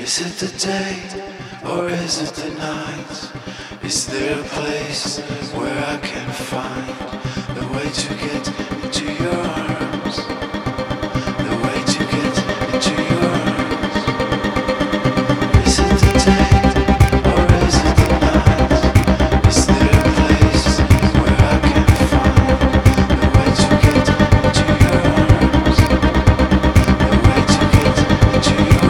Is it the day or is it the night? Is there a place where I can find the way to get into your arms? The way to get into your arms. Is it the day or is it the night? Is there a place where I can find the way to get into your arms? The way to get into your arms.